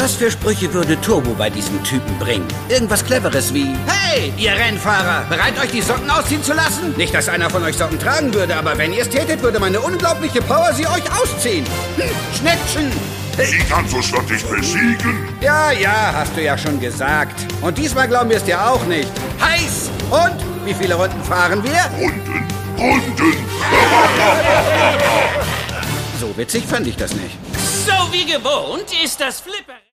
Was für Sprüche würde Turbo bei diesem Typen bringen? Irgendwas Cleveres wie: Hey, ihr Rennfahrer, bereit euch die Socken ausziehen zu lassen? Nicht, dass einer von euch Socken tragen würde, aber wenn ihr es tätet, würde meine unglaubliche Power sie euch ausziehen. Schnittchen! Sie kannst du schon dich besiegen. Ja, hast du ja schon gesagt. Und diesmal glauben wir es dir auch nicht. Heiß! Und? Wie viele Runden fahren wir? Runden. So witzig fand ich das nicht. So wie gewohnt ist das Flipper...